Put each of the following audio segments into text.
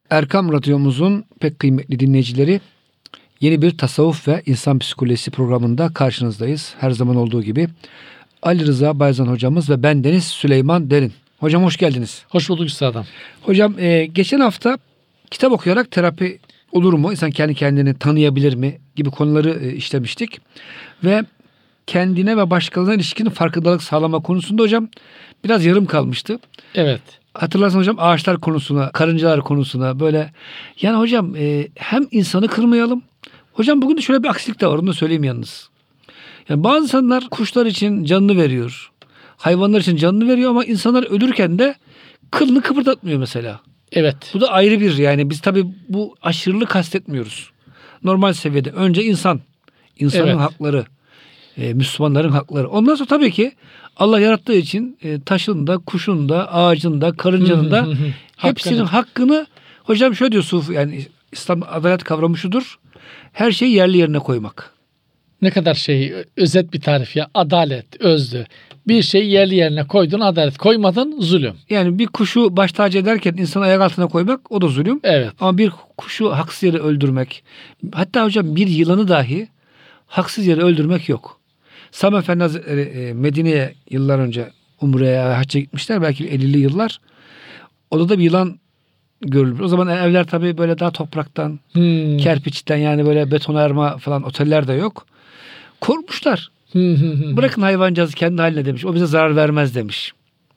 Erkam Radyomuzun pek kıymetli dinleyicileri, yeni bir tasavvuf ve insan psikolojisi programında karşınızdayız. Her zaman olduğu gibi Ali Rıza Bayzan hocamız ve bendeniz Süleyman Derin. Hocam hoş geldiniz. Hoş bulduk üstadım. Hocam geçen hafta kitap okuyarak terapi olur mu? İnsan kendi kendini tanıyabilir mi? Gibi konuları işlemiştik. Ve kendine ve başkalarına ilişkin farkındalık sağlama konusunda hocam biraz yarım kalmıştı. Evet. Hatırlarsanız hocam ağaçlar konusuna, karıncalar konusuna böyle. Yani hocam hem insanı kırmayalım. Hocam bugün de şöyle bir aksilik de var, onu da söyleyeyim yalnız. Yani bazı insanlar kuşlar için canını veriyor. Hayvanlar için canını veriyor ama insanlar ölürken de kılını kıpırdatmıyor mesela. Evet. Bu da ayrı bir, yani biz tabii bu aşırılığı kastetmiyoruz. Normal seviyede önce insanın evet. hakları, Müslümanların hakları. Ondan sonra tabii ki Allah yarattığı için taşın da, kuşun da, ağacın da, karıncanın da hepsinin hakkını, hocam şöyle diyor Sufi, yani İslam adalet kavramı şudur: her şeyi yerli yerine koymak. Ne kadar özet bir tarif ya. Adalet, özlü. Bir şeyi yerli yerine koydun adalet, koymadın zulüm. Yani bir kuşu baş tacı ederken insanı ayak altına koymak, o da zulüm. Evet. Ama bir kuşu haksız yere öldürmek, hatta hocam bir yılanı dahi haksız yere öldürmek yok. Sami Efendi Hazretleri Medine'ye yıllar önce Umre'ye, hacca gitmişler, belki 50'li yıllar. Odada bir yılan görülür. O zaman evler tabii böyle daha topraktan, kerpiçten, yani böyle betonarme falan oteller de yok. Korkmuşlar. Bırakın hayvancağızı kendi haline demiş. O bize zarar vermez demiş.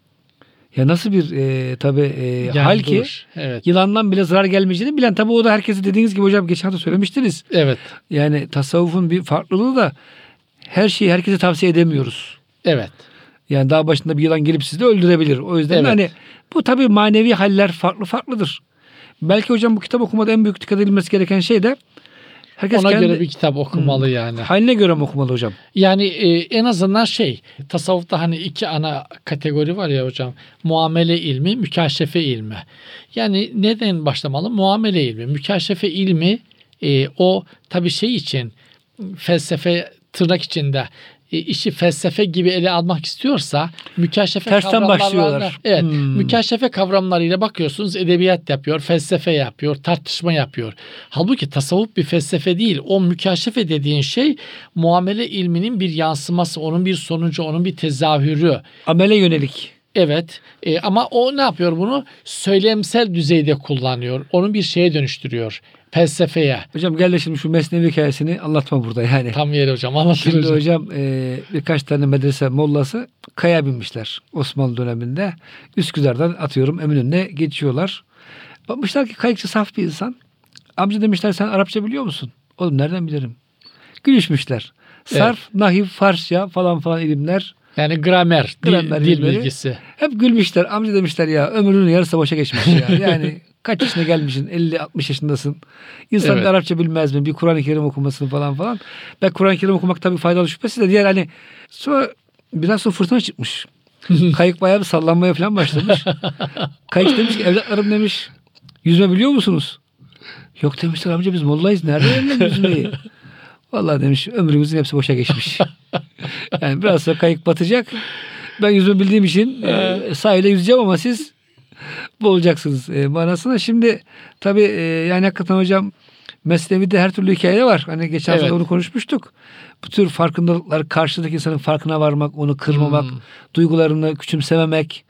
Ya nasıl bir hal ki evet. Yılandan bile zarar gelmeyeceğini bilen, tabii o da herkese dediğiniz gibi hocam geçen hafta söylemiştiniz. Evet. Yani tasavvufun bir farklılığı da her şeyi herkese tavsiye edemiyoruz. Evet. Yani dağ başında bir yılan gelip sizi de öldürebilir. O yüzden evet. hani bu tabii manevi haller farklıdır. Belki hocam bu kitap okumada en büyük dikkat edilmesi gereken şey de herkes ona kendi göre bir kitap okumalı yani. Haline göre mi okumalı hocam? Yani en azından tasavvufta hani iki ana kategori var ya hocam. Muamele ilmi, mükaşefe ilmi. Yani neden başlamalı? Muamele ilmi. Mükaşefe ilmi o tabii için felsefe tırnak içinde işi felsefe gibi ele almak istiyorsa mükaşefe tersten başlıyorlar. Evet. Mükaşefe kavramlarıyla bakıyorsunuz, edebiyat yapıyor, felsefe yapıyor, tartışma yapıyor. Halbuki tasavvuf bir felsefe değil. O mükaşefe dediğin şey muamele ilminin bir yansıması, onun bir sonucu, onun bir tezahürü. Amele yönelik. Evet. Ama o ne yapıyor bunu? Söylemsel düzeyde kullanıyor. Onu bir şeye dönüştürüyor. Felsefeye. Hocam gel de şimdi şu Mesnevi hikayesini anlatma burada yani. Tam yeri hocam, anlatır şimdi hocam. Birkaç tane medrese mollası kaya binmişler Osmanlı döneminde. Üsküdar'dan atıyorum Eminönü'ne geçiyorlar. Bakmışlar ki kayıkçı saf bir insan. Amca demişler, sen Arapça biliyor musun? Oğlum nereden bilirim? Gülüşmüşler. Sarf, nahiv, Farsça falan ilimler. Yani gramer dil bilgisi. Hep gülmüşler. Amca demişler, ya ömrünün yarısı boşa geçmiş ya. Yani kaç yaşına gelmişsin? 50-60 yaşındasın. İnsan bir Arapça bilmez mi? Bir Kur'an-ı Kerim okumasını falan. Ben Kur'an-ı Kerim okumak tabii faydalı, şüphesiz de diğer hani sonra biraz sonra fırtına çıkmış. Kayık bayağı bir sallanmaya falan başlamış. Kayık demiş ki, evlatlarım demiş, yüzme biliyor musunuz? Yok demişler, amca biz mollayız. Nerede öğrenelim yüzmeyi? Vallahi demiş, ömrümüzün hepsi boşa geçmiş. Yani biraz sonra kayık batacak. Ben yüzme bildiğim için sahilde yüzeceğim ama siz boğulacaksınız manasına. Şimdi tabii yani hakikaten hocam Mesnevi'de her türlü hikaye var. Hani geçen hafta onu konuşmuştuk. Bu tür farkındalıklar, karşıdaki insanın farkına varmak, onu kırmamak, duygularını küçümsememek,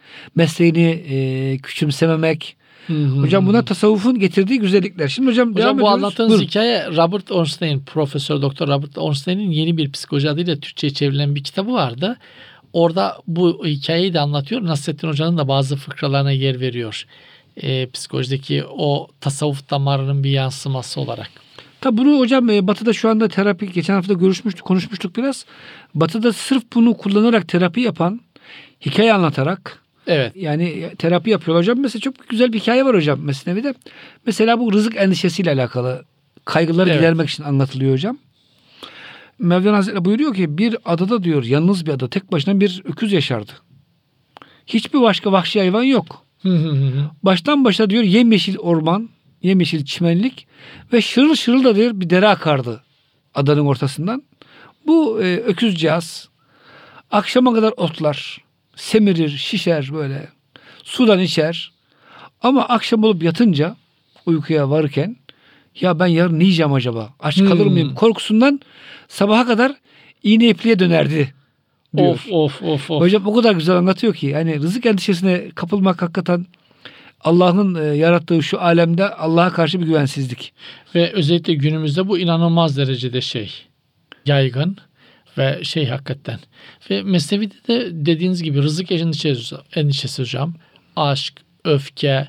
mesleğini küçümsememek. Hocam buna tasavvufun getirdiği güzellikler. Şimdi hocam devam bu ediyoruz. anlattığınız hikaye Robert Ornstein, Profesör Doktor Robert Ornstein'in Yeni Bir Psikoloji adıyla Türkçe'ye çevrilen bir kitabı vardı. Orada bu hikayeyi de anlatıyor. Nasrettin Hoca'nın da bazı fıkralarına yer veriyor. Psikolojideki o tasavvuf damarının bir yansıması olarak. Tabi bunu hocam Batı'da şu anda terapi, geçen hafta konuşmuştuk biraz. Batı'da sırf bunu kullanarak terapi yapan, hikaye anlatarak, evet, yani terapi yapıyorlar hocam. Mesela çok güzel bir hikaye var hocam Mesnevi'de. Mesela bu rızık endişesiyle alakalı kaygıları gidermek için anlatılıyor hocam. Mevlana Hazretleri buyuruyor ki, bir adada diyor, yalnız bir ada, tek başına bir öküz yaşardı. Hiçbir başka vahşi hayvan yok. Baştan başa diyor yemyeşil orman, yemyeşil çimenlik ve şırıl şırıl da diyor bir dere akardı adanın ortasından. Bu öküzcağız akşama kadar otlar, semirir, şişer böyle, sudan içer. Ama akşam olup yatınca uykuya varırken ya ben yarın ne yiyeceğim acaba? Aç kalır mıyım? Korkusundan sabaha kadar iğne ipliğe dönerdi diyor. Of. Hocam o kadar güzel anlatıyor ki yani rızık endişesine kapılmak hakikaten Allah'ın yarattığı şu alemde Allah'a karşı bir güvensizlik. Ve özellikle günümüzde bu inanılmaz derecede yaygın ve hakikaten. Ve Mesnevi'de de dediğiniz gibi rızık endişesi hocam. Aşk, öfke,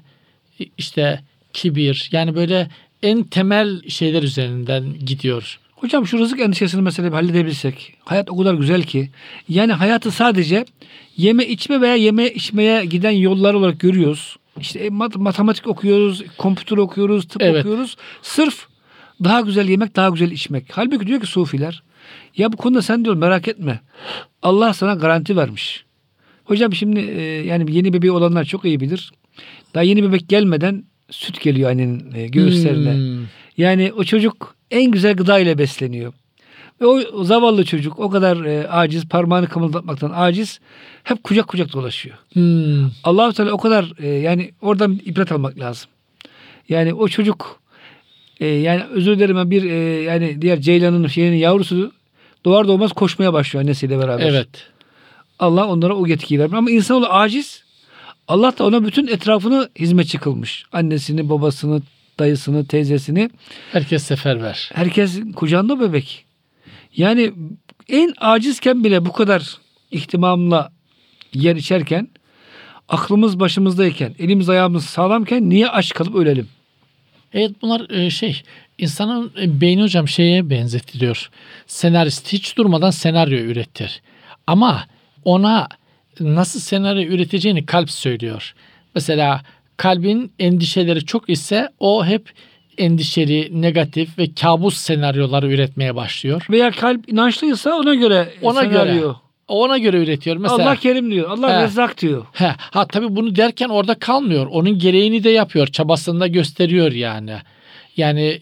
kibir, yani böyle en temel şeyler üzerinden gidiyor. Hocam şu rızık endişesini mesela bir halledebilsek. Hayat o kadar güzel ki. Yani hayatı sadece yeme içme veya yeme içmeye giden yollar olarak görüyoruz. Matematik okuyoruz, kompütür okuyoruz, tıp okuyoruz. Sırf daha güzel yemek, daha güzel içmek. Halbuki diyor ki sufiler, ya bu konuda sen diyor merak etme. Allah sana garanti vermiş. Hocam şimdi yani yeni bebeği olanlar çok iyi bilir. Daha yeni bebek gelmeden süt geliyor annenin göğüslerine. Yani o çocuk en güzel gıda ile besleniyor. Ve o zavallı çocuk o kadar aciz, parmağını kımıldatmaktan aciz, hep kucak kucak dolaşıyor. Allah-u Teala o kadar yani oradan ibret almak lazım. Yani o çocuk yani özür dilerim bir yani diğer ceylanın yavrusu doğar doğmaz koşmaya başlıyor annesiyle beraber. Evet. Allah onlara o yetkiyi vermiş. Ama insanoğlu aciz. Allah da ona bütün etrafını hizmetçi kılmış. Annesini, babasını, dayısını, teyzesini. Herkes seferber. Herkes kucağında bebek. Yani en acizken bile bu kadar ihtimamla yer içerken, aklımız başımızdayken, elimiz ayağımız sağlamken niye aç kalıp ölelim? Evet, bunlar insanın beyni hocam benzetiliyor. Senarist hiç durmadan senaryo üretir. Ama ona nasıl senaryo üreteceğini kalp söylüyor. Mesela kalbin endişeleri çok ise o hep endişeli, negatif ve kabus senaryoları üretmeye başlıyor. Veya kalp inançlıysa ona göre senaryo. Ona göre üretiyor. Mesela Allah Kerim diyor. Allah Rezzak diyor. Tabii bunu derken orada kalmıyor. Onun gereğini de yapıyor. Çabasını da gösteriyor yani. Yani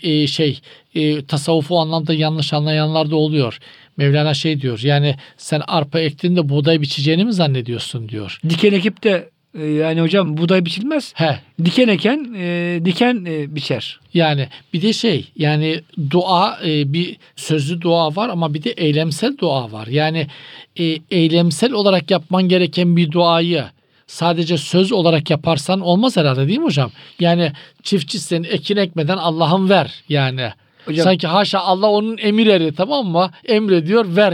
tasavvufu o anlamda yanlış anlayanlar da oluyor. Mevlana diyor. Yani sen arpa ektin de buğday biçeceğini mi zannediyorsun diyor. Diken ekip de yani hocam buğday biçilmez. Diken eken diken biçer. Yani bir de yani dua, bir sözlü dua var ama bir de eylemsel dua var. Yani eylemsel olarak yapman gereken bir duayı sadece söz olarak yaparsan olmaz herhalde, değil mi hocam? Yani çiftçisin, ekin ekmeden Allah'ım ver yani. Hocam, sanki haşa Allah onun emir eri, tamam mı? Emrediyor, ver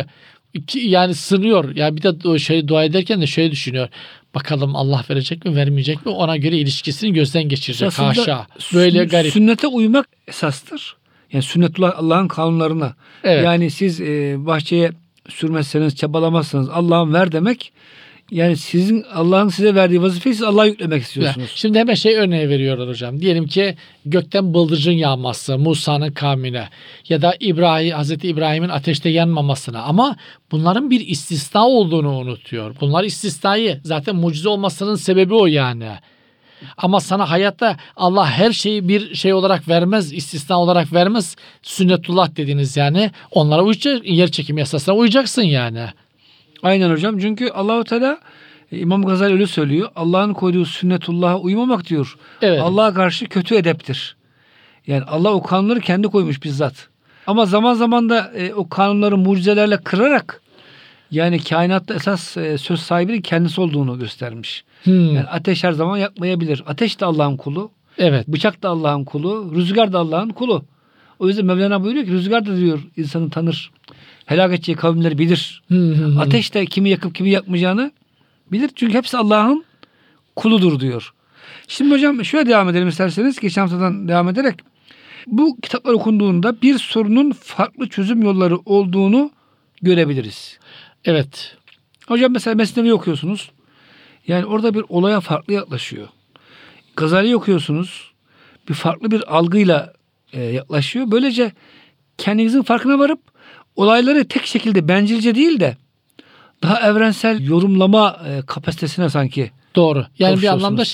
yani sınıyor. Yani bir de dua ederken de düşünüyor. Bakalım Allah verecek mi, vermeyecek mi? Ona göre ilişkisini gözden geçirecek. Aslında haşa. Böyle garip. Sünnete uymak esastır. Yani sünnetullah Allah'ın kanunlarına. Evet. Yani siz bahçeye sürmezseniz, çabalamazsanız Allah'ım ver demek. Yani sizin Allah'ın size verdiği vazifeyi siz Allah'a yüklemek istiyorsunuz. Şimdi hemen örneği veriyorlar hocam. Diyelim ki gökten bıldırcın yağması Musa'nın kavmine ya da Hazreti İbrahim'in ateşte yanmamasına, ama bunların bir istisna olduğunu unutuyor. Bunlar istisnai. Zaten mucize olmasının sebebi o yani. Ama sana hayatta Allah her şeyi bir olarak vermez, istisna olarak vermez. Sünnetullah dediğiniz yani onlara uyacak, yer çekimi yasasına uyacaksın yani. Aynen hocam. Çünkü Allah-u Teala İmam Gazali öyle söylüyor. Allah'ın koyduğu sünnetullah'a uymamak diyor. Evet. Allah'a karşı kötü edeptir. Yani Allah o kanunları kendi koymuş bizzat. Ama zaman zaman da o kanunları mucizelerle kırarak yani kainatta esas söz sahibinin kendisi olduğunu göstermiş. Yani ateş her zaman yakmayabilir. Ateş de Allah'ın kulu. Evet. Bıçak da Allah'ın kulu. Rüzgar da Allah'ın kulu. O yüzden Mevlana buyuruyor ki rüzgar da diyor insanı tanır. Helak edeceği kavimleri bilir. Ateş de kimi yakıp kimi yakmayacağını bilir. Çünkü hepsi Allah'ın kuludur diyor. Şimdi hocam şöyle devam edelim isterseniz. Geçen haftadan devam ederek. Bu kitaplar okunduğunda bir sorunun farklı çözüm yolları olduğunu görebiliriz. Evet. Hocam mesela Mesnevi okuyorsunuz. Yani orada bir olaya farklı yaklaşıyor. Gazali okuyorsunuz. Bir farklı bir algıyla yaklaşıyor. Böylece kendinizin farkına varıp olayları tek şekilde bencilce değil de daha evrensel yorumlama kapasitesine sanki. Doğru. Yani bir anlamda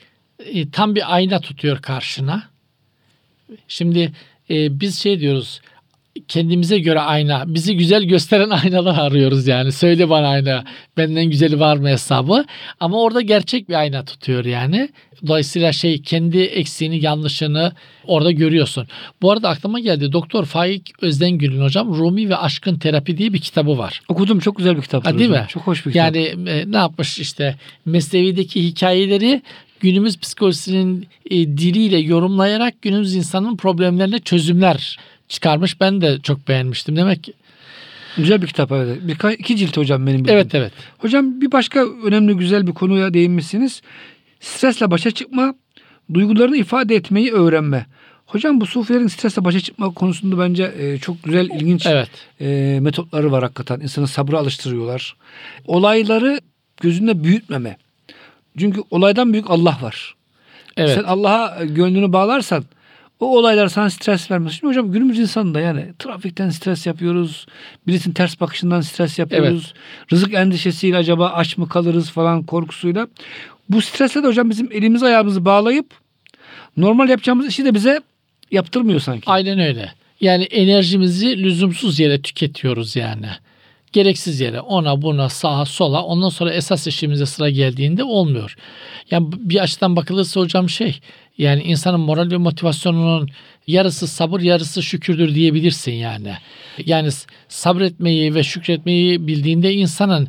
tam bir ayna tutuyor karşına. Şimdi biz diyoruz, kendimize göre ayna, bizi güzel gösteren aynalar arıyoruz yani. Söyle bana ayna, benden güzeli var mı hesabı. Ama orada gerçek bir ayna tutuyor yani. Dolayısıyla kendi eksiğini, yanlışını orada görüyorsun. Bu arada aklıma geldi. Doktor Faik Özdengül'ün hocam Rumi ve Aşkın Terapi diye bir kitabı var. Okudum, çok güzel bir kitap. Değil mi? Çok hoş bir kitap. Yani ne yapmış işte Mesnevi'deki hikayeleri günümüz psikolojisinin diliyle yorumlayarak günümüz insanın problemlerine çözümler çıkarmış. Ben de çok beğenmiştim. Demek ki güzel bir kitap, evet. İki cilt hocam benim bildiğim. Evet. Hocam bir başka önemli güzel bir konuya değinmişsiniz. Stresle başa çıkma, duygularını ifade etmeyi öğrenme. Hocam bu sufilerin stresle başa çıkma konusunda bence çok güzel, ilginç metotları var hakikaten. İnsanı sabra alıştırıyorlar. Olayları gözünde büyütmeme. Çünkü olaydan büyük Allah var. Evet. Sen Allah'a gönlünü bağlarsan o olaylar sana stres vermez. Şimdi hocam günümüz insanında yani trafikten stres yapıyoruz. Birisinin ters bakışından stres yapıyoruz. Rızık endişesiyle acaba aç mı kalırız falan korkusuyla. Bu stresle de hocam bizim elimiz ayağımızı bağlayıp normal yapacağımız işi de bize yaptırmıyor sanki. Aynen öyle. Yani enerjimizi lüzumsuz yere tüketiyoruz yani. Gereksiz yere ona buna sağa sola, ondan sonra esas işimize sıra geldiğinde olmuyor. Yani bir açıdan bakılırsa hocam yani insanın moral ve motivasyonunun yarısı sabır yarısı şükürdür diyebilirsin yani. Yani sabretmeyi ve şükretmeyi bildiğinde insanın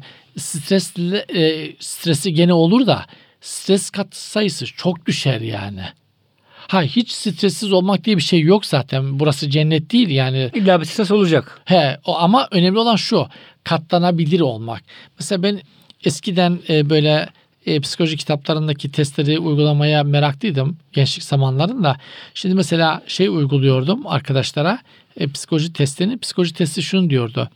stresi gene olur da stres kat sayısı çok düşer yani. Hiç stressiz olmak diye bir şey yok zaten. Burası cennet değil yani. İlla bir stres olacak. Ama önemli olan şu, katlanabilir olmak. Mesela ben eskiden böyle psikoloji kitaplarındaki testleri uygulamaya meraklıydım gençlik zamanlarında. Şimdi mesela uyguluyordum arkadaşlara psikoloji testini. Psikoloji testi şunu diyordu.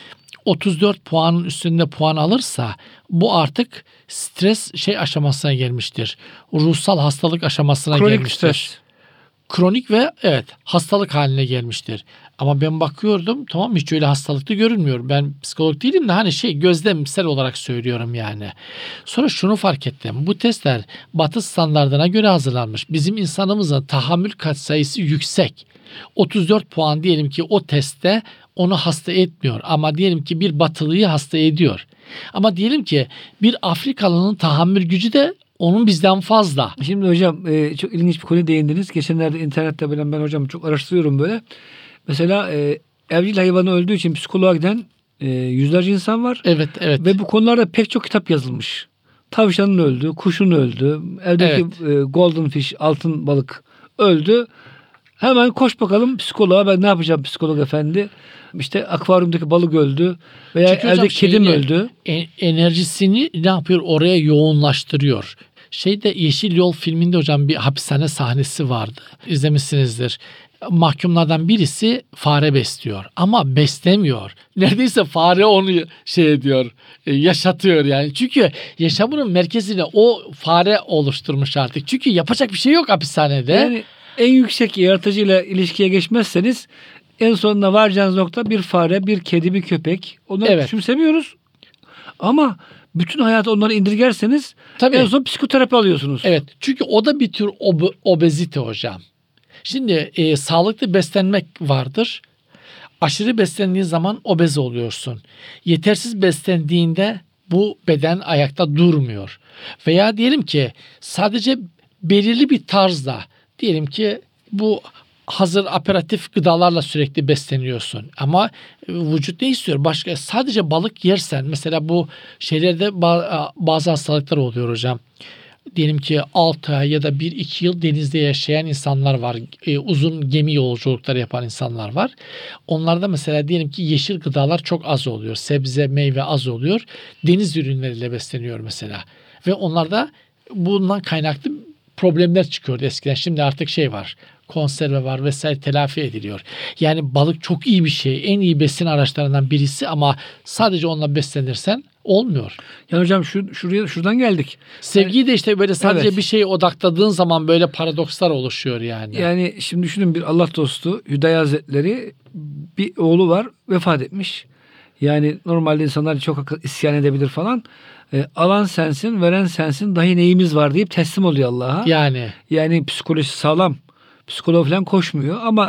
34 puanın üstünde puan alırsa bu artık stres aşamasına gelmiştir. Ruhsal hastalık aşamasına gelmiştir. Stres. Kronik ve hastalık haline gelmiştir. Ama ben bakıyordum tamam hiç öyle hastalıklı görünmüyor. Ben psikolog değilim de gözlemsel olarak söylüyorum yani. Sonra şunu fark ettim. Bu testler Batı standardına göre hazırlanmış. Bizim insanımızın tahammül katsayısı yüksek. 34 puan diyelim ki o testte onu hasta etmiyor. Ama diyelim ki bir Batılıyı hasta ediyor. Ama diyelim ki bir Afrikalının tahammül gücü de onun bizden fazla. Şimdi hocam çok ilginç bir konuya değindiniz. Geçenlerde internette ben hocam çok araştırıyorum böyle. Mesela evcil hayvanı öldüğü için psikoloğa giden yüzlerce insan var. Evet. Ve bu konularda pek çok kitap yazılmış. Tavşanın öldü, kuşun öldü, evdeki golden fish, altın balık öldü. Hemen koş bakalım psikoloğa, ben ne yapacağım psikolog efendi? İşte akvaryumdaki balık öldü veya çünkü evde kedim öldü. Enerjisini ne yapıyor? Oraya yoğunlaştırıyor. Yeşil Yol filminde hocam bir hapishane sahnesi vardı. İzlemişsinizdir. Mahkumlardan birisi fare besliyor ama beslemiyor. Neredeyse fare onu ediyor, yaşatıyor yani. Çünkü yaşamının merkezini o fare oluşturmuş artık. Çünkü yapacak bir şey yok hapishanede. Yani en yüksek yaratıcıyla ilişkiye geçmezseniz en sonunda varacağınız nokta bir fare, bir kedi, bir köpek. Onları küçümsemiyoruz. Ama bütün hayatı onları indirgerseniz en son psikoterapi alıyorsunuz. Evet. Çünkü o da bir tür obezite hocam. Şimdi sağlıklı beslenmek vardır. Aşırı beslendiğin zaman obez oluyorsun. Yetersiz beslendiğinde bu beden ayakta durmuyor. Veya diyelim ki sadece belirli bir tarzda diyelim ki bu hazır aperatif gıdalarla sürekli besleniyorsun. Ama vücut ne istiyor? Başka sadece balık yersen mesela bu bazı hastalıklar oluyor hocam. Diyelim ki 6 ay ya da 1-2 yıl denizde yaşayan insanlar var. Uzun gemi yolculukları yapan insanlar var. Onlarda mesela diyelim ki yeşil gıdalar çok az oluyor. Sebze, meyve az oluyor. Deniz ürünleriyle besleniyor mesela. Ve onlarda bundan kaynaklı problemler çıkıyordu eskiden. Şimdi artık var. Konserve var vesaire telafi ediliyor. Yani balık çok iyi bir şey. En iyi besin araçlarından birisi ama sadece onunla beslenirsen olmuyor. Yani hocam şuradan geldik. Sevgiyi de böyle sadece bir şeye odakladığın zaman böyle paradokslar oluşuyor yani. Yani şimdi düşünün, bir Allah dostu Hüdayi Hazretleri, bir oğlu var, vefat etmiş. Yani normalde insanlar çok isyan edebilir falan. Alan sensin, veren sensin, dahi neyimiz var deyip teslim oluyor Allah'a. Yani psikolojisi sağlam. Psikolog falan koşmuyor ama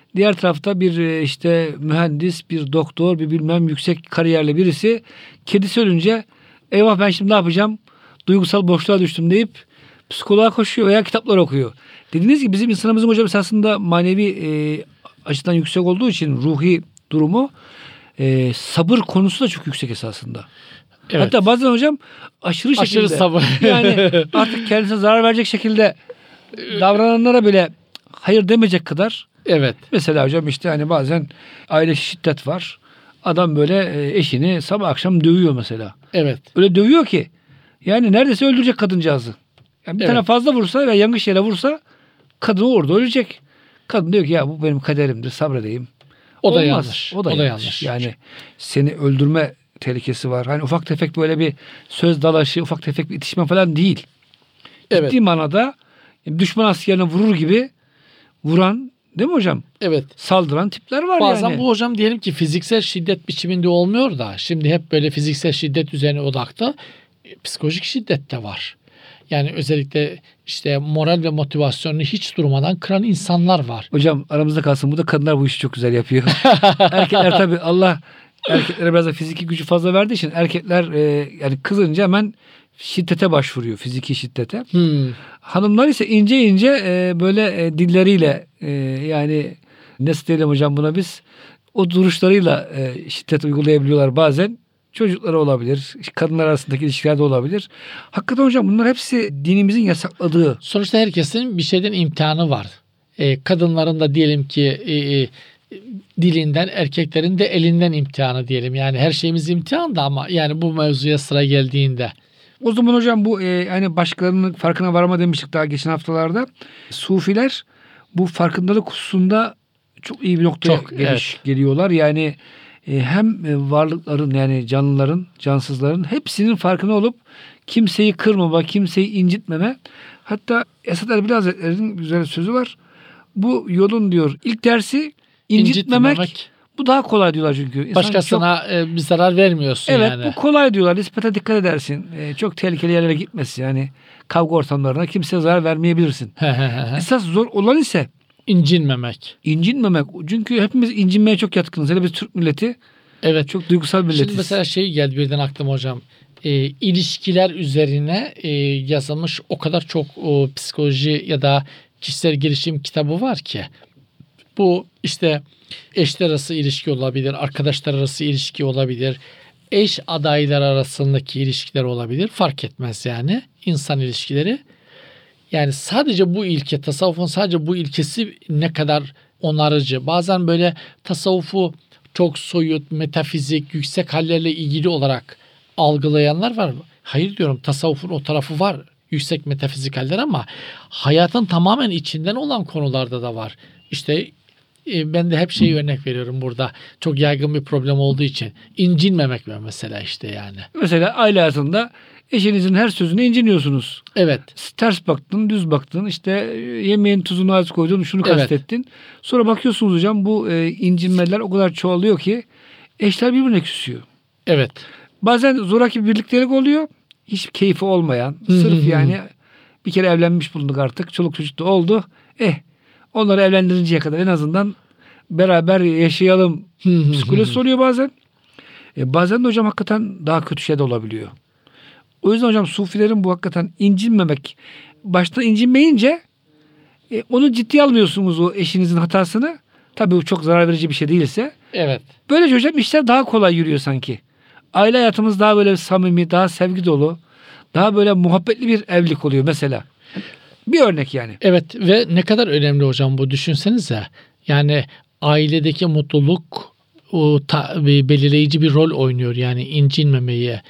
Diğer tarafta bir işte mühendis, bir doktor, bir bilmem yüksek kariyerli birisi kedisi ölünce eyvah ben şimdi ne yapacağım? Duygusal boşluğa düştüm deyip psikoloğa koşuyor veya kitaplar okuyor. Dediğiniz gibi bizim insanımızın hocam esasında manevi açıdan yüksek olduğu için ruhi durumu sabır konusu da çok yüksek esasında. Evet. Hatta bazen hocam aşırı şekilde sabır. yani artık kendisine zarar verecek şekilde davrananlara bile hayır demeyecek kadar. Evet. Mesela hocam işte hani bazen aile şiddet var. Adam böyle eşini sabah akşam dövüyor mesela. Evet. Öyle dövüyor ki yani neredeyse öldürecek kadıncağızı. Yani bir tane fazla vursa veya yanlış yere vursa kadını orada ölecek. Kadın diyor ki ya bu benim kaderimdir, sabredeyim. O da Olmaz. yanlış. O da yanlış. Yani seni öldürme tehlikesi var. Hani ufak tefek böyle bir söz dalaşı, ufak tefek bir itişme falan değil. Evet. Ciddi manada düşman askerine vurur gibi vuran, değil mi hocam? Evet. Saldıran tipler var bazen yani. Bu hocam diyelim ki fiziksel şiddet biçiminde olmuyor da şimdi hep böyle fiziksel şiddet üzerine odakta psikolojik şiddet de var. Yani özellikle işte moral ve motivasyonunu hiç durmadan kıran insanlar var. Hocam aramızda kalsın, bu da kadınlar bu işi çok güzel yapıyor. Erkekler tabii Allah erkeklere biraz da fiziki gücü fazla verdiği için erkekler yani kızınca hemen şiddete başvuruyor, fiziki şiddete. Hanımlar ise ince ince böyle dilleriyle yani nasıl diyelim hocam buna biz, o duruşlarıyla şiddet uygulayabiliyorlar bazen. Çocukları olabilir, kadınlar arasındaki ilişkilerde olabilir. Hakikaten hocam bunlar hepsi dinimizin yasakladığı. Sonuçta herkesin bir şeyden imtihanı var. Kadınların da diyelim ki dilinden, erkeklerin de elinden imtihanı diyelim. Yani her şeyimiz imtihan da ama yani bu mevzuya sıra geldiğinde. O zaman hocam bu yani başkalarının farkına varama demiştik daha geçen haftalarda. Sufiler bu farkındalık hususunda çok iyi bir noktaya geliyorlar. Yani hem varlıkların yani canlıların, cansızların hepsinin farkına olup kimseyi kırmama, kimseyi incitmeme. Hatta Esad Erbil Hazretleri'nin güzel sözü var. Bu yolun diyor ilk dersi incitmemek. Bu daha kolay diyorlar çünkü. İnsan başkasına bir zarar vermiyorsun evet, yani. Evet bu kolay diyorlar. Nispete dikkat edersin. Çok tehlikeli yerlere gitmesin. Yani kavga ortamlarına kimseye zarar vermeyebilirsin. Esas zor olan ise İncinmemek. İncinmemek. Çünkü hepimiz incinmeye çok yatkınız. Hele biz Türk milleti. Evet. Çok duygusal milletiz. Şimdi mesela şey geldi birden aklıma hocam. İlişkiler üzerine yazılmış o kadar çok psikoloji ya da kişisel gelişim kitabı var ki. Bu işte eşler arası ilişki olabilir, arkadaşlar arası ilişki olabilir, eş adaylar arasındaki ilişkiler olabilir. Fark etmez yani insan ilişkileri. Yani sadece bu ilke, tasavvufun sadece bu ilkesi ne kadar onarıcı. Bazen böyle tasavvufu çok soyut, metafizik, yüksek hallerle ilgili olarak algılayanlar var. Hayır diyorum, tasavvufun o tarafı var. Yüksek metafizik haller ama hayatın tamamen içinden olan konularda da var. İşte ben de hep şeyi örnek veriyorum burada. Çok yaygın bir problem olduğu için. İncinmemek var mesela işte yani. Mesela aile hayatında eşinizin her sözüne inciniyorsunuz. Evet. Ters baktın, düz baktın, işte yemeğin tuzunu az koydun, şunu kastettin. Sonra bakıyorsunuz hocam bu incinmeler o kadar çoğalıyor ki eşler birbirine küsüyor. Evet. Bazen zoraki bir birliktelik oluyor. Hiç keyfi olmayan. Sırf yani bir kere evlenmiş bulunduk artık. Çoluk çocuk da oldu. Onları evlendirinceye kadar en azından beraber yaşayalım psikolojisi oluyor bazen. Bazen de hocam hakikaten daha kötü şey de olabiliyor. O yüzden hocam sufilerin bu hakikaten incinmemek. Başta incinmeyince onu ciddiye almıyorsunuz o eşinizin hatasını. Tabii bu çok zarar verici bir şey değilse. Evet. Böylece hocam işler daha kolay yürüyor sanki. Aile hayatımız daha böyle samimi, daha sevgi dolu, daha böyle muhabbetli bir evlilik oluyor mesela. Bir örnek yani. Evet ve ne kadar önemli hocam bu, düşünsenize. Yani ailedeki mutluluk belirleyici bir rol oynuyor. Yani incinmemeyi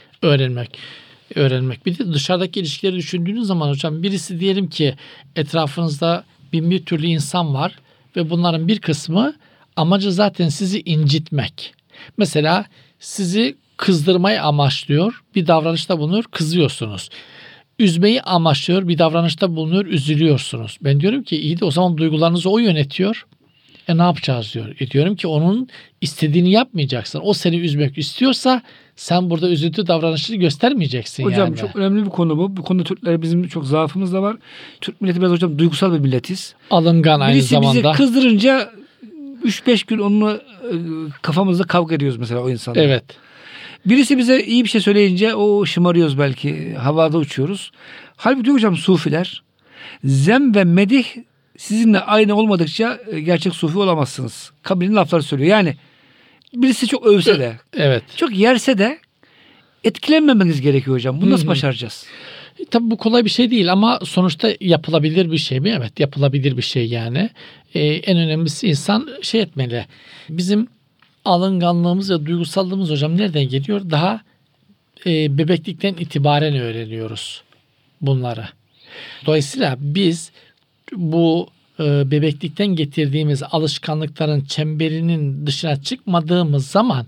öğrenmek. Bir de dışarıdaki ilişkileri düşündüğünüz zaman hocam, birisi diyelim ki etrafınızda bin bir türlü insan var ve bunların bir kısmı amacı zaten sizi incitmek. Mesela sizi kızdırmayı amaçlıyor, bir davranışta bulunur, kızıyorsunuz. Üzmeyi amaçlıyor, bir davranışta bulunuyor, üzülüyorsunuz. Ben diyorum ki iyi de o zaman duygularınızı o yönetiyor. Ne yapacağız diyor. Diyorum ki onun istediğini yapmayacaksın. O seni üzmek istiyorsa sen burada üzüntü davranışını göstermeyeceksin. Hocam yani. Çok önemli bir konu bu. Bu konuda Türkler bizim çok zaafımız da var. Türk milleti biraz hocam duygusal bir milletiz. Alıngan aynı Birisi zamanda. bizi kızdırınca 3-5 gün onunla kafamızda kavga ediyoruz mesela o insanla. Evet. Birisi bize iyi bir şey söyleyince o şımarıyoruz belki. Havada uçuyoruz. Halbuki diyor hocam sufiler, zem ve medih sizinle aynı olmadıkça gerçek sufi olamazsınız. Kabilin lafları söylüyor. Yani birisi çok övse de, evet, çok yerse de etkilenmemeniz gerekiyor hocam. Bunu nasıl başaracağız? Tabii bu kolay bir şey değil ama sonuçta yapılabilir bir şey mi? Evet, yapılabilir bir şey yani. En önemlisi insan şey etmeli. Bizim alınganlığımız ve duygusallığımız hocam nereden geliyor? Daha bebeklikten itibaren öğreniyoruz bunları. Dolayısıyla biz bu bebeklikten getirdiğimiz alışkanlıkların çemberinin dışına çıkmadığımız zaman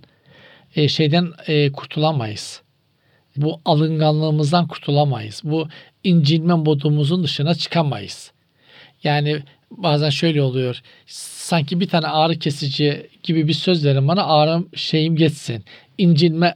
şeyden kurtulamayız. Bu alınganlığımızdan kurtulamayız. Bu incinme modumuzun dışına çıkamayız. Yani bazen şöyle oluyor. Sanki bir tane ağrı kesici gibi bir söz verin bana, ağrım şeyim geçsin. İncinme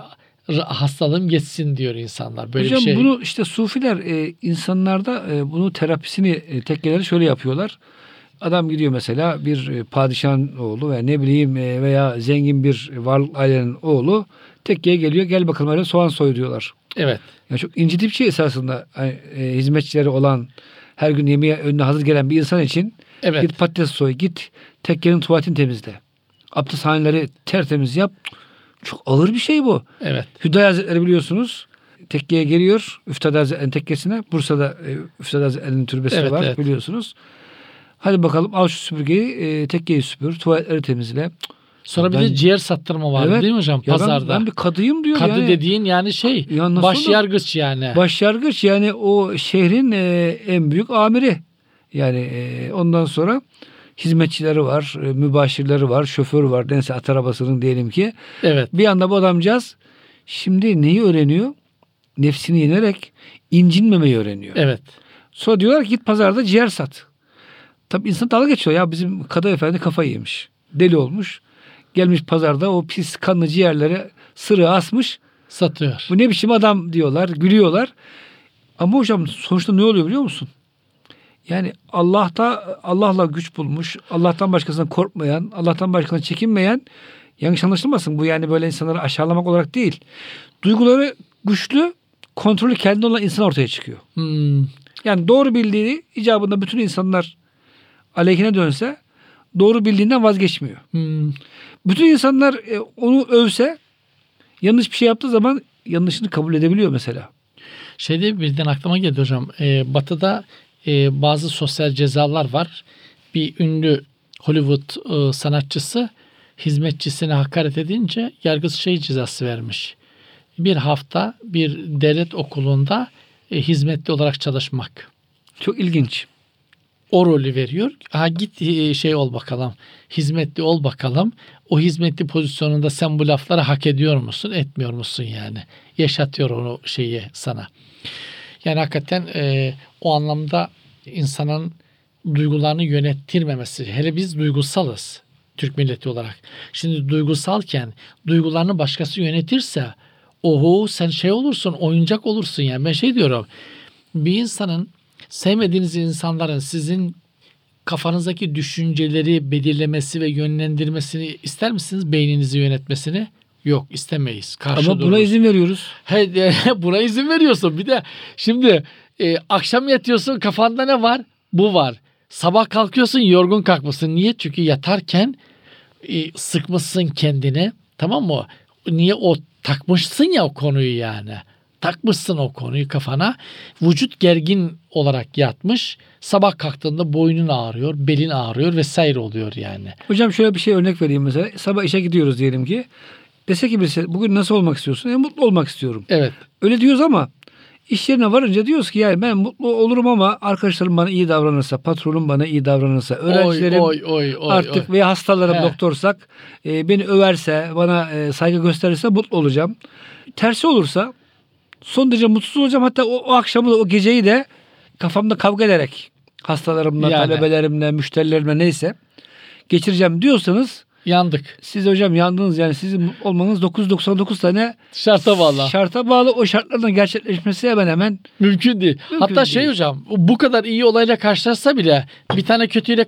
hastalığım geçsin diyor insanlar. Böyle hocam bir şey. bunu işte sufiler insanlarda bunu terapisini tekkeleri şöyle yapıyorlar. Adam gidiyor mesela bir padişahın oğlu ve ne bileyim veya zengin bir varlık ailenin oğlu tekkeye geliyor. Gel bakalım öyle soğan soy diyorlar. Evet. Yani çok incidici bir şey esasında. Yani, hizmetçileri olan, her gün yemeğe önüne hazır gelen bir insan için Evet. git patates soy, git tekkenin tuvaletini temizle. Abdesthaneleri tertemiz yap. Çok ağır bir şey bu. Evet. Hüdayi Hazretleri biliyorsunuz tekkeye geliyor. Üftade Hazretleri'nin tekkesine. Bursa'da Üftade Hazretleri'nin türbesi Evet, var evet. biliyorsunuz. Hadi bakalım al şu süpürgeyi, tekkeyi süpür, tuvaletleri temizle. Sonra bir de ciğer sattırma var Evet. değil mi hocam Ya pazarda? ben bir kadıyım diyor. Kadı yani. dediğin yani şey Ya nasıl başyargıç yani. Başyargıç yani o şehrin en büyük amiri. Yani ondan sonra hizmetçileri var, mübaşirleri var, şoförü var. Neyse at arabasının diyelim ki. Evet. Bir anda bu adamcağız şimdi neyi öğreniyor? Nefsini yenerek incinmemeyi öğreniyor. Evet. Sonra diyorlar ki git pazarda ciğer sat. Tabii insan dalga geçiyor. Ya bizim Kadı Efendi kafayı yemiş. Deli olmuş. Gelmiş pazarda o pis kanlı ciğerleri sırığa asmış. Satıyor. Bu ne biçim adam diyorlar, gülüyorlar. Ama hocam sonuçta ne oluyor biliyor musun? Yani Allah'la güç bulmuş, Allah'tan başkasından korkmayan, Allah'tan başkasından çekinmeyen, yanlış anlaşılmasın bu yani böyle insanları aşağılamak olarak değil. Duyguları güçlü, kontrolü kendine olan insan ortaya çıkıyor. Yani doğru bildiğini icabında bütün insanlar aleyhine dönse doğru bildiğinden vazgeçmiyor. Bütün insanlar onu övse yanlış bir şey yaptığı zaman yanlışını kabul edebiliyor mesela. Şeyde birden aklıma geldi hocam. Batı'da bazı sosyal cezalar var. Bir ünlü Hollywood sanatçısı hizmetçisine hakaret edince yargıç şey cezası vermiş. Bir hafta bir devlet okulunda hizmetli olarak çalışmak. Çok ilginç. O rolü veriyor. Git şey ol bakalım. Hizmetli ol bakalım. O hizmetli pozisyonunda sen bu lafları hak ediyor musun? Etmiyor musun yani? Yaşatıyor onu şeyi sana. Yani hakikaten o anlamda insanın duygularını yönettirmemesi. Hele biz duygusalız Türk milleti olarak. Şimdi duygusalken duygularını başkası yönetirse oho sen şey olursun, oyuncak olursun yani. Ben şey diyorum. Bir insanın sevmediğiniz insanların sizin kafanızdaki düşünceleri belirlemesi ve yönlendirmesini ister misiniz? Beyninizi yönetmesini? Yok, istemeyiz. Karşı Ama buna izin veriyoruz. Buna izin veriyorsun. Bir de şimdi akşam yatıyorsun, kafanda ne var? Bu var. Sabah kalkıyorsun, yorgun kalkmışsın. Niye? Çünkü yatarken sıkmışsın kendini. Tamam mı? Niye? O takmışsın ya o konuyu yani. Takmışsın o konuyu kafana. Vücut gergin olarak yatmış. Sabah kalktığında boynun ağrıyor, belin ağrıyor vesaire oluyor yani. Hocam şöyle bir şey örnek vereyim mesela. Sabah işe gidiyoruz diyelim ki. Dese ki birisi bugün nasıl olmak istiyorsun? Mutlu olmak istiyorum. Evet. Öyle diyoruz ama iş yerine varınca diyoruz ki yani ben mutlu olurum ama arkadaşlarım bana iyi davranırsa, patronum bana iyi davranırsa, öğrencilerim artık veya hastalarım doktorsak beni överse, bana saygı gösterirse mutlu olacağım. Tersi olursa son derece mutsuz olacağım. Hatta o akşamı da o geceyi de kafamda kavga ederek hastalarımla, talebelerimle, müşterilerimle neyse geçireceğim diyorsanız Yandık. Siz hocam yandınız, yani sizin mutlu olmanız 999 tane Şarta bağlı. şarta bağlı. O şartlardan gerçekleşmesi hemen hemen Mümkün değil. Mümkün Hatta şey değil. hocam, bu kadar iyi olayla karşılaşsa bile bir tane kötüyle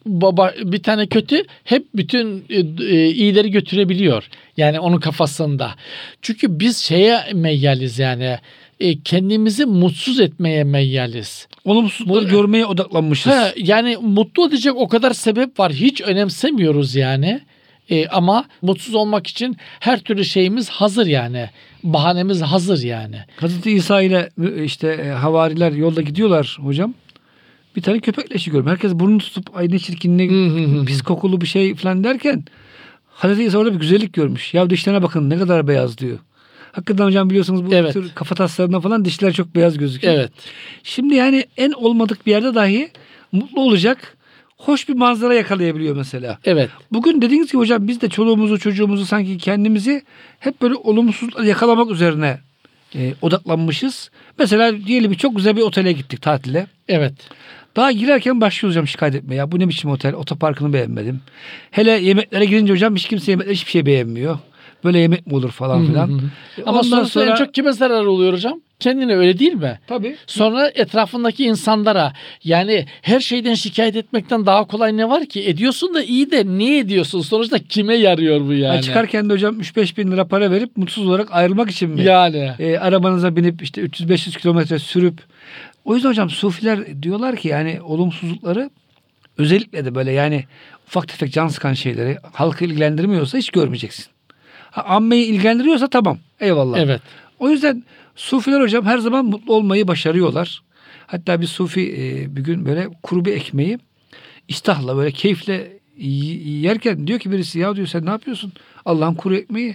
bir tane kötü hep bütün iyileri götürebiliyor. Yani onun kafasında. Çünkü biz şeye meyyaliz yani. Kendimizi mutsuz etmeye meyyaliz. olumsuzlukları görmeye odaklanmışız. Yani mutlu edecek o kadar sebep var. Hiç önemsemiyoruz yani. Ama mutsuz olmak için her türlü şeyimiz hazır yani. Bahanemiz hazır yani. Hazreti İsa ile işte havariler yolda gidiyorlar hocam. Bir tane köpek leşi görüyorum. Herkes burnunu tutup ay ne çirkin, ne pis kokulu bir şey falan derken Hazreti İsa orada bir güzellik görmüş. Ya dişlerine bakın ne kadar beyaz diyor. Hakikaten hocam biliyorsunuz bu Evet. tür kafa taslarında falan dişler çok beyaz gözüküyor. Evet. Şimdi yani en olmadık bir yerde dahi mutlu olacak hoş bir manzara yakalayabiliyor mesela. Evet. Bugün dediğiniz gibi hocam biz de çoluğumuzu çocuğumuzu sanki kendimizi hep böyle olumsuzlukla yakalamak üzerine odaklanmışız. Mesela diyelim ki çok güzel bir otele gittik tatile. Evet. Daha girerken başlıyoruz hocam şikayet etmeye. Ya bu ne biçim otel? Otoparkını beğenmedim. Hele yemeklere girince hocam hiç kimse yemekler hiçbir şey beğenmiyor. Böyle yemek mi olur falan filan. Ama Ondan sonra en çok kime zarar oluyor hocam? Kendine, öyle değil mi? tabii. Sonra etrafındaki insanlara, yani her şeyden şikayet etmekten daha kolay ne var ki? Ediyorsun da iyi de niye ediyorsun? Sonuçta kime yarıyor bu yani? Çıkarken de hocam 3-5 bin lira para verip mutsuz olarak ayrılmak için mi? Yani. Arabanıza binip işte 300-500 kilometre sürüp. O yüzden hocam sufiler diyorlar ki yani olumsuzlukları özellikle de böyle yani ufak tefek can sıkan şeyleri halkı ilgilendirmiyorsa hiç görmeyeceksin. Ammeyi ilgilendiriyorsa tamam, eyvallah. Evet. O yüzden sufiler hocam her zaman mutlu olmayı başarıyorlar. Hatta bir sufi bir gün böyle kuru bir ekmeği iştahla böyle keyifle yerken diyor ki birisi, ya diyor sen ne yapıyorsun? Allah'ın kuru ekmeği.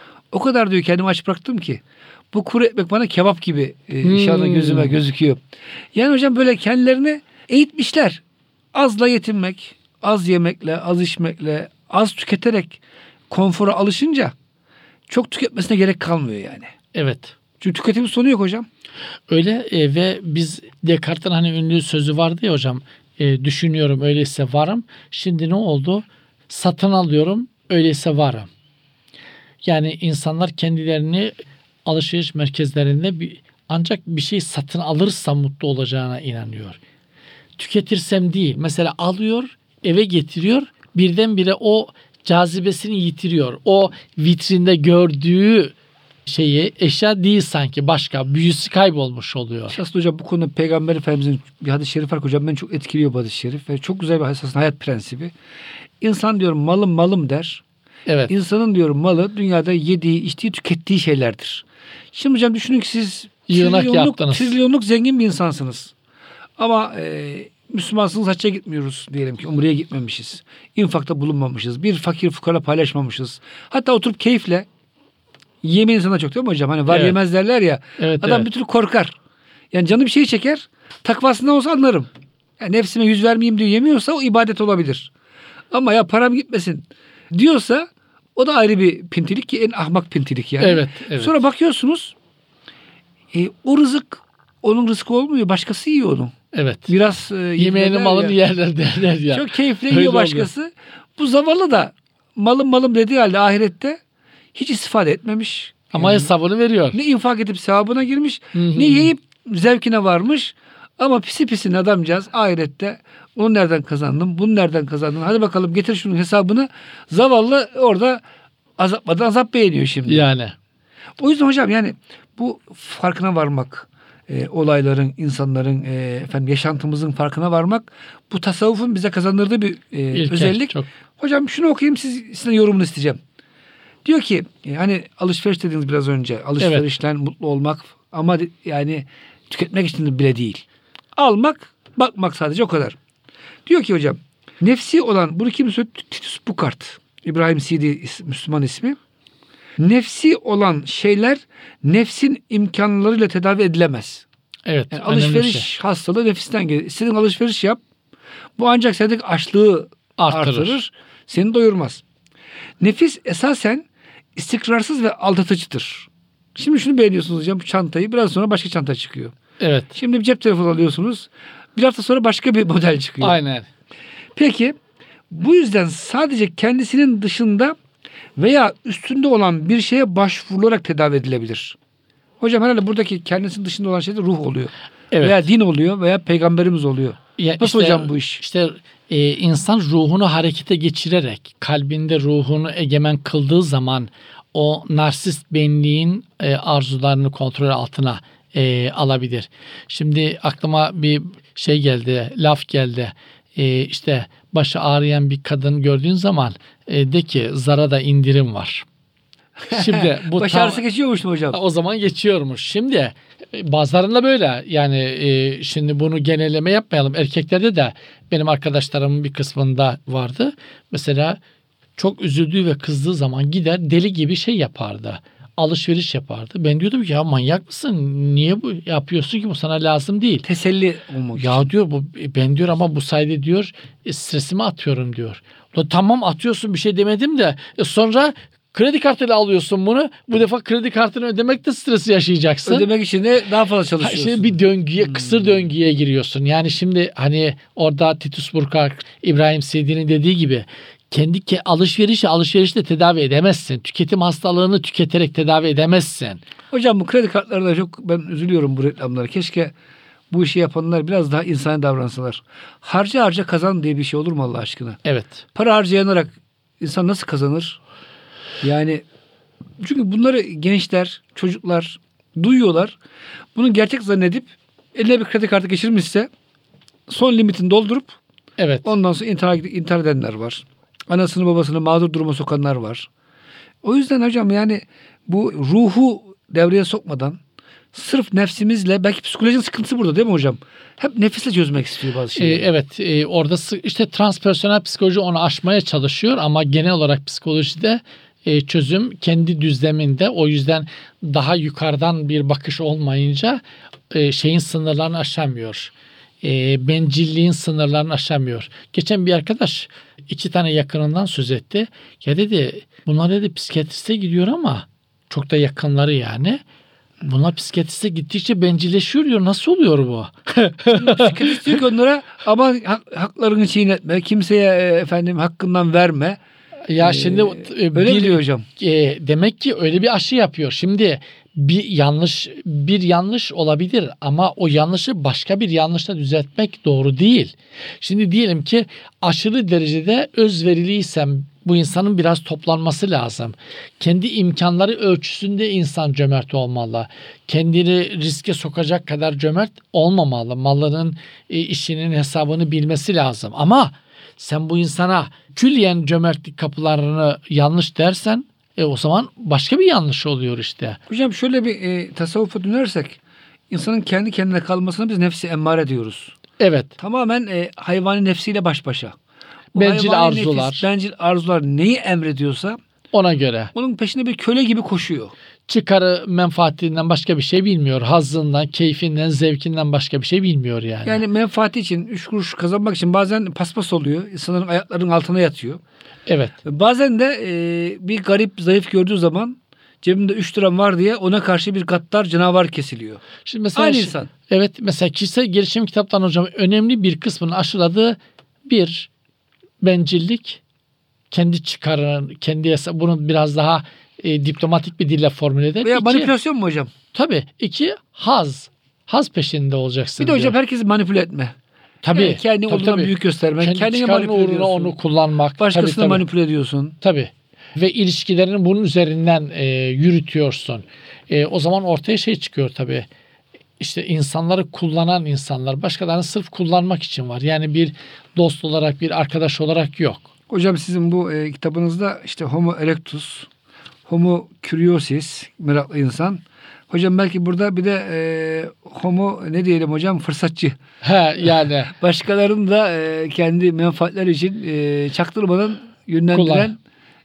O kadar diyor kendimi aç bıraktım ki bu kuru ekmek bana kebap gibi inşallah gözüme gözüküyor. Yani hocam böyle kendilerini eğitmişler. Azla yetinmek, az yemekle, az içmekle, az tüketerek konfora alışınca çok tüketmesine gerek kalmıyor yani. Evet. Çünkü tüketimin sonu yok hocam. Öyle ve biz Descartes'in hani ünlü sözü vardı ya hocam, düşünüyorum öyleyse varım. Şimdi ne oldu? Satın alıyorum öyleyse varım. Yani insanlar kendilerini alışveriş merkezlerinde ancak bir şey satın alırsa mutlu olacağına inanıyor. Tüketirsem değil. Mesela alıyor, eve getiriyor, birdenbire o cazibesini yitiriyor. O vitrinde gördüğü şeyi, eşya değil sanki, başka, büyüsü kaybolmuş oluyor. Aslında hocam bu konuda Peygamber Efendimizin bir hadis-i şerif var hocam, beni çok etkiliyor bu hadis-i şerif ve çok güzel bir aslında hayat prensibi. İnsan diyorum malım malım der. Evet. İnsanın diyorum malı dünyada yediği, içtiği, tükettiği şeylerdir. Şimdi hocam düşünün ki siz trilyonluk zengin bir insansınız. Ama Müslümansınız, hacca gitmiyoruz diyelim ki, umreye gitmemişiz. İnfakta bulunmamışız. Bir fakir fukara paylaşmamışız. Hatta oturup keyifle yemeğin sana çok değil mi hocam? Hani var yemez derler ya. Evet, adam bir türlü korkar. Yani canı bir şey çeker. Takvasından olsa anlarım. Yani nefsime yüz vermeyeyim diye yemiyorsa o ibadet olabilir. Ama ya param gitmesin diyorsa o da ayrı bir pintilik ki en ahmak pintilik yani. Evet, evet. Sonra bakıyorsunuz o rızık onun rızkı olmuyor. Başkası yiyor onu. Evet. Biraz yemeğini malını yerler derler ya. Çok keyifle yiyor başkası. Oluyor. Bu zavallı da malım dediği halde ahirette hiç istifade etmemiş. Ama hesabını veriyor. Ne infak edip sevabına girmiş, ne yiyip zevkine varmış. Ama pisi pisine adamcağız ahirette onu nereden kazandım, bunu nereden kazandım, hadi bakalım getir şunun hesabını. Zavallı orada azap beğeniyor şimdi. Yani. O yüzden hocam yani bu farkına varmak, olayların, insanların, yaşantımızın farkına varmak, bu tasavvufun bize kazandırdığı bir özellik. Çok. Hocam şunu okuyayım, sizin yorumunu isteyeceğim. Diyor ki hani alışveriş dediğiniz biraz önce, alışverişten mutlu olmak ama yani tüketmek için bile değil. Almak, bakmak sadece, o kadar. Diyor ki hocam nefsi olan, bunu kim söylüyor? Titus Bukart, İbrahim Sidi Müslüman ismi. Nefsi olan şeyler nefsin imkanlarıyla tedavi edilemez. Evet. Yani alışveriş hastalığı nefisten gelir. İstediğin alışveriş yap. Bu ancak sendeki açlığı artırır. Seni doyurmaz. Nefis esasen istikrarsız ve aldatıcıdır. Şimdi şunu beğeniyorsunuz hocam, bu çantayı. Biraz sonra başka çanta çıkıyor. Evet. Şimdi bir cep telefonu alıyorsunuz. Bir hafta sonra başka bir model çıkıyor. Aynen. Peki Bu yüzden sadece kendisinin dışında veya üstünde olan bir şeye başvurularak tedavi edilebilir. Hocam herhalde buradaki kendisinin dışında olan şey de ruh oluyor. Evet. Veya din oluyor veya peygamberimiz oluyor. Ya Nasıl işte, hocam bu iş? İşte insan ruhunu harekete geçirerek kalbinde ruhunu egemen kıldığı zaman o narsist benliğin arzularını kontrol altına alabilir. Şimdi aklıma bir şey geldi, laf geldi. İşte başı ağrıyan bir kadın gördüğün zaman de ki Zara'da indirim var. Şimdi bu Baş ağrısı geçiyormuş mu hocam? o zaman geçiyormuş. Şimdi bazılarında böyle yani şimdi bunu genelleme yapmayalım. Erkeklerde de benim arkadaşlarımın bir kısmında vardı. Mesela çok üzüldüğü ve kızdığı zaman gider deli gibi şey yapardı. Alışveriş yapardı. Ben diyordum ki ya manyak mısın? Niye bu yapıyorsun ki, bu sana lazım değil. Teselli olmak için. Ya diyor bu ben diyor ama bu sayede diyor stresimi atıyorum diyor. Tamam atıyorsun, bir şey demedim de sonra kredi kartıyla alıyorsun bunu. Bu defa kredi kartını ödemekte stresi yaşayacaksın. Ödemek için de daha fazla çalışıyorsun. Şimdi bir döngüye, kısır döngüye giriyorsun. Yani şimdi hani orada Titus Burkhardt, İbrahim Sedi'nin dediği gibi kendi alışverişle tedavi edemezsin. Tüketim hastalığını tüketerek tedavi edemezsin. Hocam bu kredi kartlarında çok ben üzülüyorum bu reklamlara. Keşke bu işi yapanlar biraz daha insani davransalar. Harca kazan diye bir şey olur mu Allah aşkına? Evet. Para harcayarak insan nasıl kazanır? Yani çünkü bunları gençler, çocuklar duyuyorlar. Bunu gerçek zannedip eline bir kredi kartı geçirmişse son limitini doldurup Evet. ondan sonra intihar edenler var. Anasını babasını mağdur duruma sokanlar var. O yüzden hocam yani bu ruhu devreye sokmadan sırf nefsimizle, belki psikolojik sıkıntısı burada değil mi hocam? Hep nefisle çözmek istiyor bazı şeyleri. Evet. Orada işte transpersonel psikoloji onu aşmaya çalışıyor ama genel olarak psikolojide çözüm kendi düzleminde. O yüzden daha yukarıdan bir bakış olmayınca şeyin sınırlarını aşamıyor. Bencilliğin sınırlarını aşamıyor. Geçen bir arkadaş 2 tane yakınından söz etti. Ya dedi bunlar dedi psikiyatriste gidiyor ama çok da yakınları yani. Bunlar psikiyatriste gittikçe bencilleşiyor diyor. Nasıl oluyor bu? Psikiyatrist diyor ki onlara ama haklarını çiğnetme, kimseye hakkından verme. Ya şimdi öyle mi diyor hocam? Demek ki öyle bir aşı yapıyor. Şimdi bir yanlış olabilir ama o yanlışı başka bir yanlışla düzeltmek doğru değil. Şimdi diyelim ki aşırı derecede özveriliysem bu insanın biraz toplanması lazım. Kendi imkanları ölçüsünde insan cömert olmalı. Kendini riske sokacak kadar cömert olmamalı. Malların işinin hesabını bilmesi lazım. Ama sen bu insana külliyen cömertlik kapılarını yanlış dersen o zaman başka bir yanlış oluyor işte. Hocam şöyle bir tasavvufa dönersek insanın kendi kendine kalmasına biz nefsi emmare diyoruz. Evet. Tamamen hayvani nefsiyle baş başa. Bu Bencil hayvani arzular. Nefis, bencil arzular neyi emrediyorsa Ona göre. onun peşinde bir köle gibi koşuyor. Çıkarı menfaatinden başka bir şey bilmiyor. Hazzından, keyfinden, zevkinden başka bir şey bilmiyor yani. Yani menfaati için 3 kuruş kazanmak için bazen paspas oluyor. İnsanların ayaklarının altına yatıyor. Evet. Bazen de bir garip zayıf gördüğü zaman cebimde 3 liram var diye ona karşı bir gaddar canavar kesiliyor. Şimdi mesela Aynı insan. Evet, mesela kişisel gelişim kitaptan hocam önemli bir kısmını aşıladığı bir bencillik, kendi çıkarın, kendi bunu biraz daha diplomatik bir dille formüle eder. Veya manipülasyon mu hocam? Tabii. 2 haz. Haz peşinde olacaksın. Bir de hocam diyor. herkesi manipüle etme. Tabii. Yani kendini tabii, olduğundan tabii. büyük gösterme. Kendi Kendini çıkarın manipüle uğruna ediyorsun. onu kullanmak. Başkasını tabii. manipüle ediyorsun. Tabii. Ve ilişkilerini bunun üzerinden yürütüyorsun. O zaman ortaya şey çıkıyor tabii. İşte insanları kullanan insanlar başkalarını sırf kullanmak için var. Yani bir dost olarak, bir arkadaş olarak yok. Hocam sizin bu kitabınızda işte Homo erectus, Homo curiosus, meraklı insan. Hocam belki burada bir de Homo ne diyelim hocam, fırsatçı. Yani. Başkalarını da kendi menfaatleri için çaktırmadan yönlendiren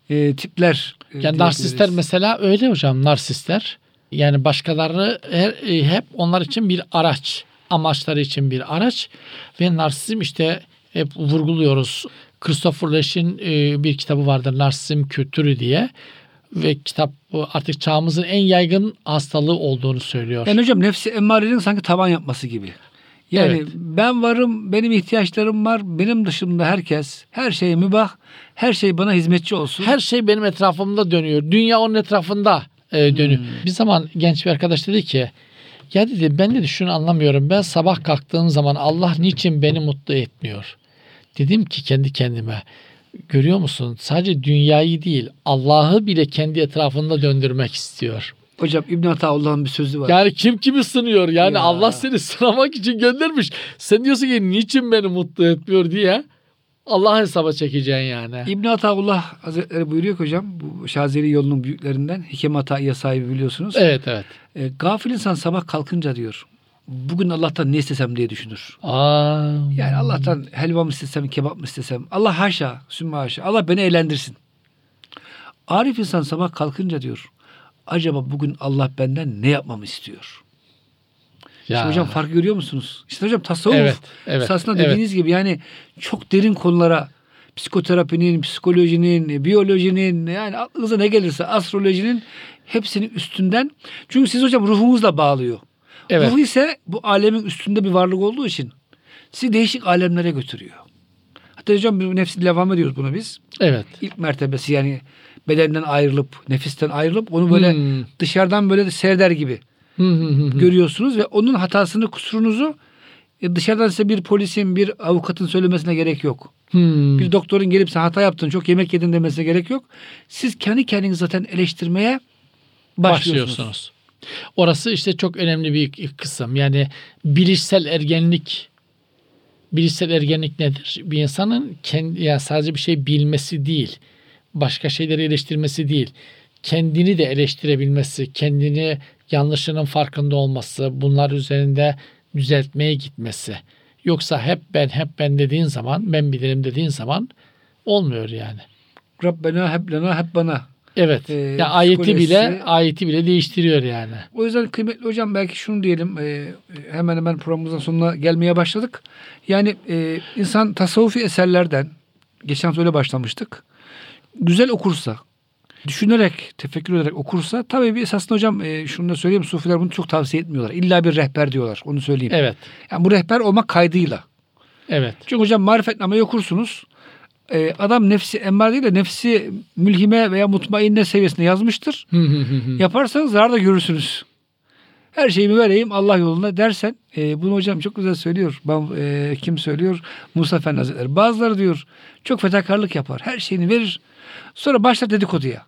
tipler. Yani narsistler mesela öyle hocam, narsistler. Yani başkalarını hep onlar için bir araç, amaçları için bir araç ve narsizm işte hep vurguluyoruz. Christopher Lesch'in bir kitabı vardır, Narsizm Kültürü diye ve kitap artık çağımızın en yaygın hastalığı olduğunu söylüyor. Yani hocam nefsi emmarenin sanki tavan yapması gibi. Yani Evet. ben varım, benim ihtiyaçlarım var, benim dışımda herkes, her şey mübah, her şey bana hizmetçi olsun. Her şey benim etrafımda dönüyor. Dünya onun etrafında dönüyor. Bir zaman genç bir arkadaş dedi ki, ya dedi ben dedi şunu anlamıyorum. Ben sabah kalktığım zaman Allah niçin beni mutlu etmiyor? Dedim ki kendi kendime, görüyor musun? Sadece dünyayı değil, Allah'ı bile kendi etrafında döndürmek istiyor. Hocam İbn Ataullah'ın bir sözü var. Yani kim kimi sınıyor? Yani Ya. Allah seni sınamak için göndermiş. Sen diyorsun ki niçin beni mutlu etmiyor diye Allah hesaba çekeceksin yani. İbn Ataullah Hazretleri buyuruyor ki hocam, bu Şazeli yolunun büyüklerinden, Hikem Ataiye sahibi biliyorsunuz. Evet evet. Gafil insan sabah kalkınca diyor, bugün Allah'tan ne istesem diye düşünür. Aa. Yani Allah'tan helva mı istesem, kebap mı istesem. Allah haşa, sümme haşa. Allah beni eğlendirsin. Arif insan sabah kalkınca diyor, acaba bugün Allah benden ne yapmamı istiyor? Ya. Şimdi hocam farkı görüyor musunuz? İşte hocam tasavvuf. Evet, evet, Esasında evet. dediğiniz gibi yani çok derin konulara, psikoterapinin, psikolojinin, biyolojinin, yani aklınıza ne gelirse, astrolojinin hepsinin üstünden. Çünkü siz hocam ruhunuzla bağlıyor. Evet. Ruh ise bu alemin üstünde bir varlık olduğu için sizi değişik alemlere götürüyor. Hatta hocam bir nefsi devam ediyoruz buna biz. Evet. İlk mertebesi yani bedenden ayrılıp, nefisten ayrılıp onu böyle dışarıdan böyle de seyreder gibi görüyorsunuz ve onun hatasını, kusurunuzu dışarıdan size bir polisin, bir avukatın söylemesine gerek yok. Bir doktorun gelip sen hata yaptın, çok yemek yedin demesine gerek yok. Siz kendi kendinizi zaten eleştirmeye başlıyorsunuz. Orası işte çok önemli bir kısım. Yani bilişsel ergenlik. Bilişsel ergenlik nedir? Bir insanın kendi, yani sadece bir şey bilmesi değil, başka şeyleri eleştirmesi değil, kendini de eleştirebilmesi, kendini yanlışının farkında olması, bunlar üzerinde düzeltmeye gitmesi. Yoksa hep ben dediğin zaman, ben bilirim dediğin zaman olmuyor yani. Rabbena hep lana hep bana. Evet. Ya ayeti bile değiştiriyor yani. O yüzden kıymetli hocam belki şunu diyelim, hemen hemen programımızın sonuna gelmeye başladık. Yani insan tasavvufi eserlerden, geçen hafta öyle başlamıştık, güzel okursa, düşünerek, tefekkür ederek okursa, tabii bir esasında hocam şunu da söyleyeyim, Sufiler bunu çok tavsiye etmiyorlar. İlla bir rehber diyorlar, onu söyleyeyim. Evet. Yani bu rehber olmak kaydıyla. Evet. Çünkü hocam marifetnameyi okursunuz. Adam nefsi emmare değil de nefsi mülhime veya mutmainne seviyesinde yazmıştır. Yaparsanız zarar da görürsünüz. Her şeyimi vereyim Allah yolunda dersen, bunu hocam çok güzel söylüyor. Kim söylüyor? Musa Efendi Hazretleri. Bazıları diyor çok fedakarlık yapar. Her şeyini verir. Sonra başlar dedikoduya.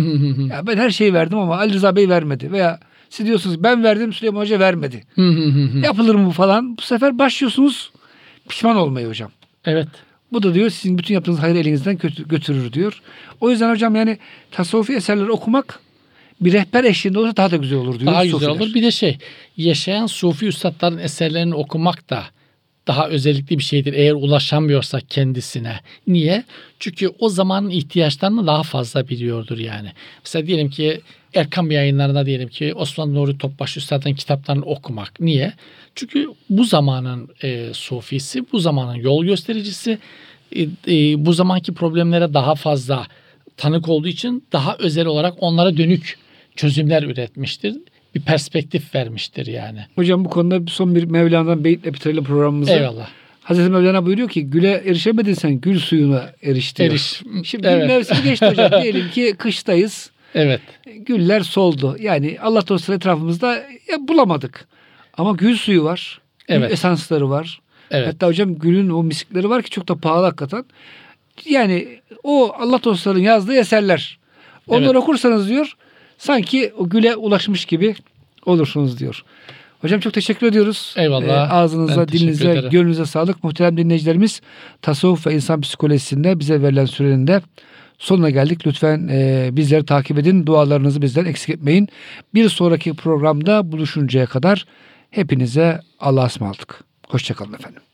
Ya ben her şeyi verdim ama Ali Rıza Bey vermedi. Veya siz diyorsunuz ben verdim, Süleyman Hoca vermedi. Yapılır mı bu falan? Bu sefer başlıyorsunuz pişman olmayı hocam. Evet. Bu da diyor sizin bütün yaptığınız hayrı elinizden götürür diyor. O yüzden hocam yani tasavvufi eserleri okumak bir rehber eşliğinde olursa daha da güzel olur diyor. Daha güzel olur. Bir de yaşayan sufi üstadların eserlerini okumak da daha özellikli bir şeydir eğer ulaşamıyorsa kendisine. Niye? Çünkü o zamanın ihtiyaçlarını daha fazla biliyordur yani. Mesela diyelim ki Erkam Yayınları'nda diyelim ki Osman Nuri Topbaş Üstad'ın kitaplarını okumak. Niye? Çünkü bu zamanın sufisi, bu zamanın yol göstericisi, bu zamanki problemlere daha fazla tanık olduğu için daha özel olarak onlara dönük çözümler üretmiştir. Bir perspektif vermiştir yani. Hocam bu konuda son bir Mevlana'dan beyitle bitirelim programımızı. Eyvallah. Hazreti Mevlana buyuruyor ki güle erişemedin sen gül suyuna eriş diyor. Şimdi evet. Gül mevsimi geçti hocam. Diyelim ki kıştayız. Evet. Güller soldu. Yani Allah dostları etrafımızda bulamadık. Ama gül suyu var. Gül esansları var. Evet. Hatta hocam gülün o miskleri var ki çok da pahalı hakikaten. Yani o Allah dostlarının yazdığı eserler. Onları okursanız diyor sanki o güle ulaşmış gibi olursunuz diyor. Hocam çok teşekkür ediyoruz. Eyvallah. Ağzınıza, dilinize, gönlünüze sağlık. Muhterem dinleyicilerimiz, tasavvuf ve insan psikolojisinde bize verilen sürenin de sonuna geldik. Lütfen bizleri takip edin. Dualarınızı bizden eksik etmeyin. Bir sonraki programda buluşuncaya kadar hepinize Allah'a ısmarladık. Hoşçakalın efendim.